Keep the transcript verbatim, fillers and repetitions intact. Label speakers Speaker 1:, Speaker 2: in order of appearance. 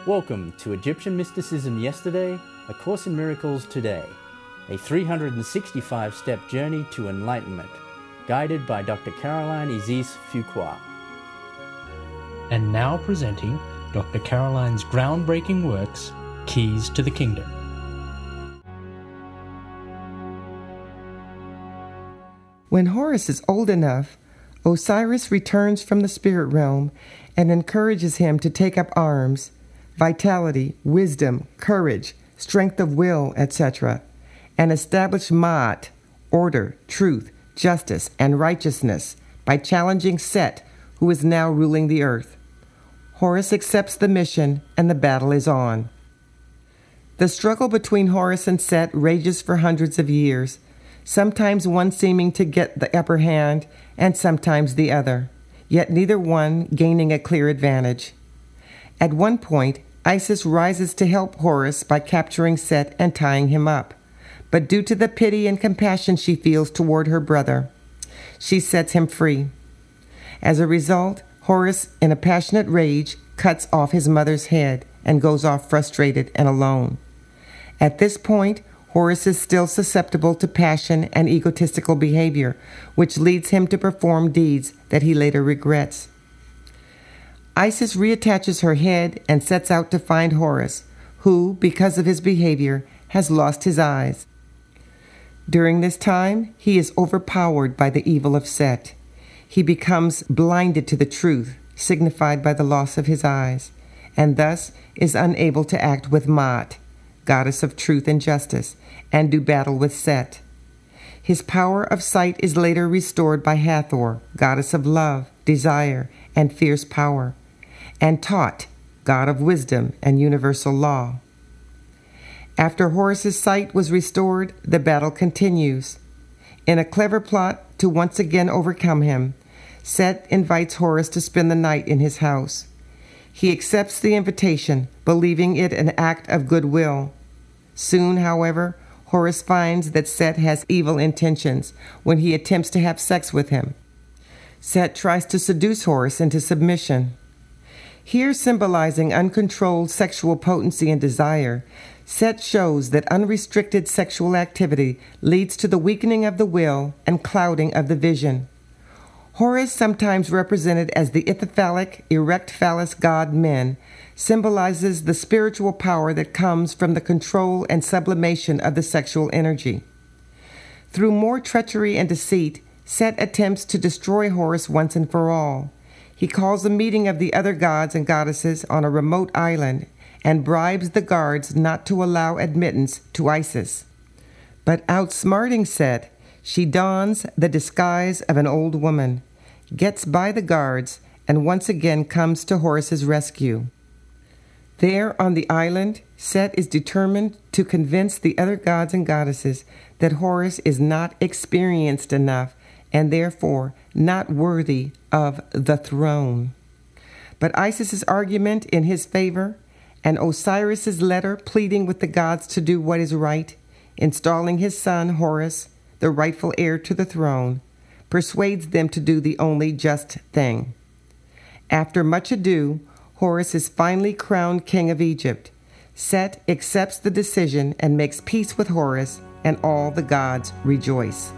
Speaker 1: Welcome to Egyptian Mysticism Yesterday, A Course in Miracles Today, a three hundred sixty-five step journey to enlightenment, guided by Doctor Caroline Isis-Fuqua.
Speaker 2: And now presenting Doctor Caroline's groundbreaking works, Keys to the Kingdom.
Speaker 3: When Horus is old enough, Osiris returns from the spirit realm and encourages him to take up arms, vitality, wisdom, courage, strength of will, et cetera, and establish Ma'at, order, truth, justice, and righteousness by challenging Set, who is now ruling the earth. Horus accepts the mission, and the battle is on. The struggle between Horus and Set rages for hundreds of years, sometimes one seeming to get the upper hand, and sometimes the other, yet neither one gaining a clear advantage. At one point, Isis rises to help Horus by capturing Set and tying him up, but due to the pity and compassion she feels toward her brother, she sets him free. As a result, Horus, in a passionate rage, cuts off his mother's head and goes off frustrated and alone. At this point, Horus is still susceptible to passion and egotistical behavior, which leads him to perform deeds that he later regrets. Isis reattaches her head and sets out to find Horus, who, because of his behavior, has lost his eyes. During this time, he is overpowered by the evil of Set. He becomes blinded to the truth, signified by the loss of his eyes, and thus is unable to act with Ma'at, goddess of truth and justice, and do battle with Set. His power of sight is later restored by Hathor, goddess of love, desire, and fierce power, and Tot, god of wisdom and universal law. After Horus's sight was restored, the battle continues. In a clever plot to once again overcome him, Set invites Horus to spend the night in his house. He accepts the invitation, believing it an act of goodwill. Soon, however, Horus finds that Set has evil intentions when he attempts to have sex with him. Set tries to seduce Horus into submission. Here, symbolizing uncontrolled sexual potency and desire, Set shows that unrestricted sexual activity leads to the weakening of the will and clouding of the vision. Horus, sometimes represented as the ithyphallic, erect phallus god Men, symbolizes the spiritual power that comes from the control and sublimation of the sexual energy. Through more treachery and deceit, Set attempts to destroy Horus once and for all. He calls a meeting of the other gods and goddesses on a remote island and bribes the guards not to allow admittance to Isis. But outsmarting Set, she dons the disguise of an old woman, gets by the guards, and once again comes to Horus's rescue. There on the island, Set is determined to convince the other gods and goddesses that Horus is not experienced enough and therefore not worthy of the throne. But Isis's argument in his favor and Osiris's letter pleading with the gods to do what is right, installing his son Horus, the rightful heir to the throne, persuades them to do the only just thing. After much ado, Horus is finally crowned king of Egypt. Set accepts the decision and makes peace with Horus, and all the gods rejoice.